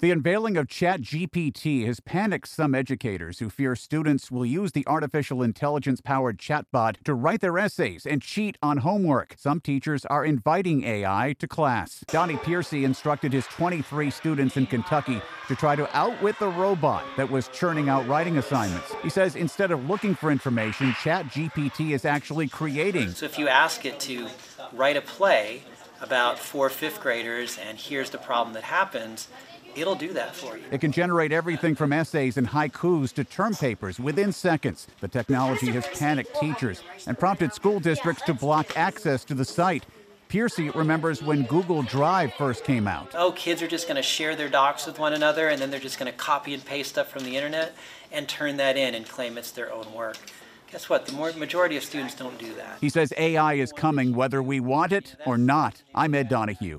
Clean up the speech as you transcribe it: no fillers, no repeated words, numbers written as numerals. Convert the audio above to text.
The unveiling of ChatGPT has panicked some educators who fear students will use the artificial intelligence-powered chatbot to write their essays and cheat on homework. Some teachers are inviting AI to class. Donnie Piercy instructed his 23 students in Kentucky to try to outwit the robot that was churning out writing assignments. He says instead of looking for information, ChatGPT is actually creating. So if you ask it to write a play about 4 fifth graders and here's the problem that happens, it'll do that for you. It can generate everything from essays and haikus to term papers within seconds. The technology has panicked teachers and prompted school districts to block access to the site. Piercy remembers when Google Drive first came out. Oh, kids are just going to share their docs with one another, and then they're just going to copy and paste stuff from the internet and turn that in and claim it's their own work. Guess what? The majority of students don't do that. He says AI is coming whether we want it or not. I'm Ed Donahue.